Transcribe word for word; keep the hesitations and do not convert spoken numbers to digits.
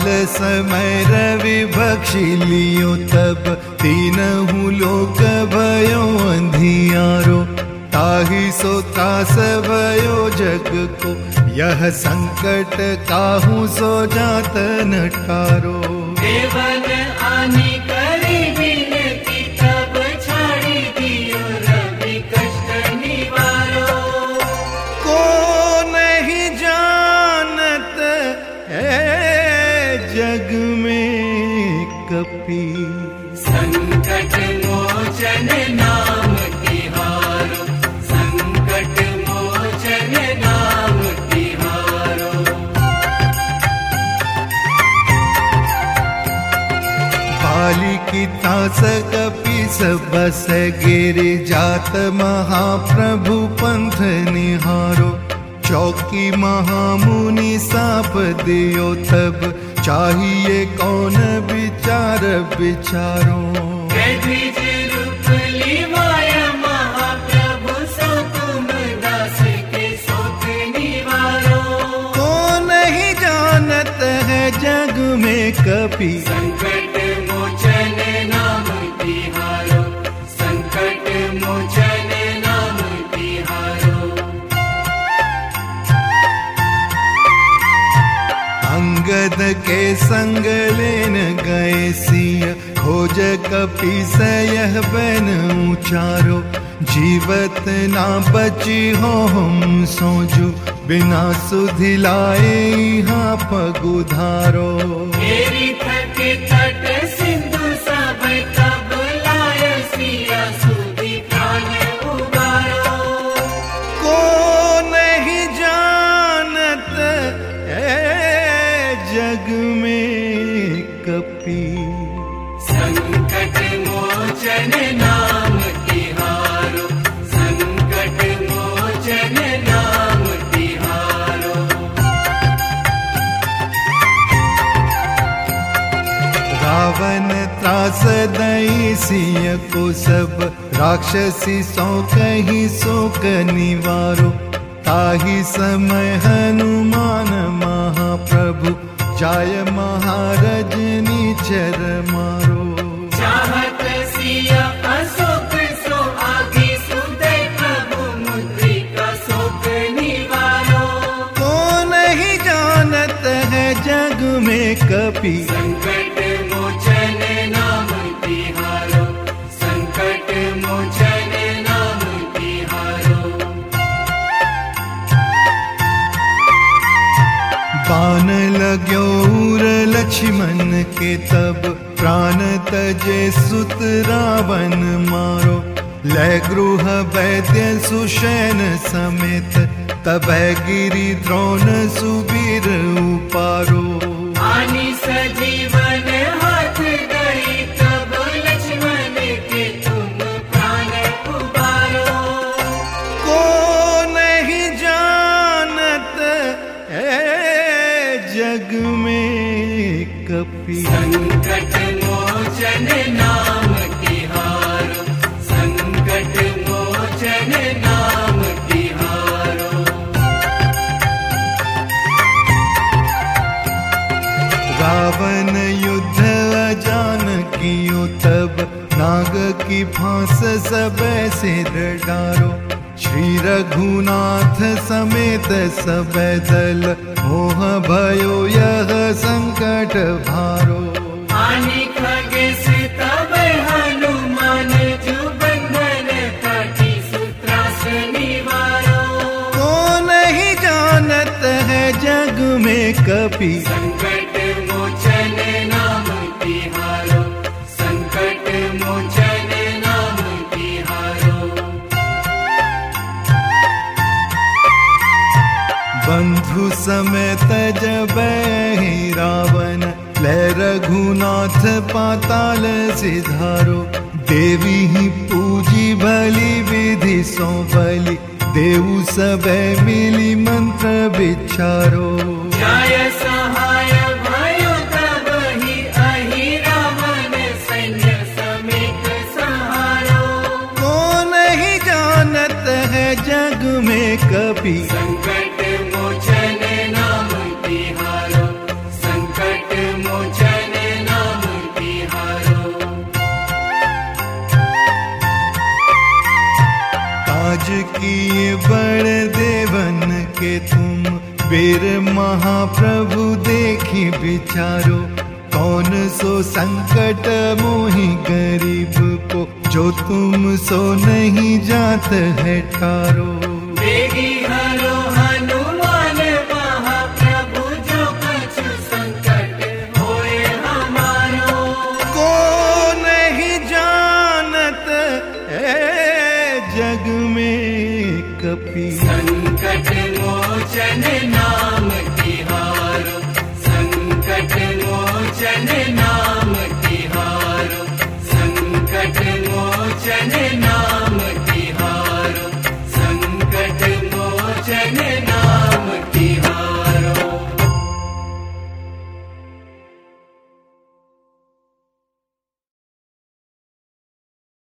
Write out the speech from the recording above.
समय रवि भक्षी लियो तब तीनहु लोक भयो अंधियारो। ताहि सो त्रास भयो जग को यह संकट काहू सो जात न ठारो। देवन आनी करी विनती तब छाड़ी दियो रवि कष्ट निवारो। को नहीं जानत है जग में कपि संकट मोचन नाम तिहारो। संकट मोचन नाम तिहारो। बाली की तास कपि सब बस गिरि जात महाप्रभु पंथ निहारो। चौकी महामुनि साप दियो तब चाहिए कौन विचार विचारो। द्विज रूप ली माया महाप्रभु सो तुम दास के शोक निवारो। को नहीं जानत है जग में कपि संकट मोचन नाम तिहारो। संकट मोचन नाम तिहारो। अंगद के संग लेन गए सिय खोज कपि सयह बन उचारो। जीवत ना बची हो हम सोजू बिना सुधि लाए यहाँ पगुधारो। मेरी थक तट सिंधु सब तब लाय सिया सुधि प्राण उबारो। को नहीं जानत है जग में कपि संकट मोचन नाम तिहारो। संकट मोचन नाम तिहारो। रावण त्रास दई सिय को सब राक्षसी सौ कही शोक निवारो। ताहि समय हनुमान महाप्रभु जाय महारजनी चर मारो। चाहत सिया अशोक सो आगे सुदय प्रभु मुद्रिका शोक निवारो। को नहीं जानत है जग में कपि संकट मोचन नाम तिहारो। संकट मोचन नाम तिहारो। बाण लाग्यो उर लक्ष्मण के तब प्राण तजे सुत रावण मारो। लय गृह वैद्य सुषैन समेत तब गिरि द्रोण सुबीर उपारो। आनी सजीवन हाथ गई तब लक्ष्मण के तुम प्राण उबारो। को नहीं जानत है जग में कपि संकट मोचन नाम तिहारो। संकट मोचन नाम तिहारो। रावण युद्ध अजान कियो तब नाग की फांस सब सिर डारो। श्री रघुनाथ समेत सब दल मोह भयो यह संकट भारो। आनी खगेश तब हनुमान जो बंधन काटी सूत्रास निवारो। को नहीं जानत है जग में कपि संकट मोचन नाम तिहारो। संकट मोचन नाम तिहारो। बंधु समेत जब रावण लय रघुनाथ पाताल सिधारो। देवी ही पूजी भली विधि सो बलि देवु सब मिली मंत्र विचारो। जय सहाय भयो तब ही अहि रावण सैन्य समेत सहारो। को नहीं जानत है जग में कपि संकट मोचन नाम तिहारो। संकट आज किए बड़े देवन के तुम, वीर महाप्रभु देखी विचारो, कौन सो संकट मोहि गरीब को, जो तुम सो नहीं जात है ठारो। बेगी हरो हनुमान महाप्रभु, जो कछु संकट होए हमारो। को नहीं जानत है जग में कपि, संकट मोचन नाम तिहारो, संकट मोचन नाम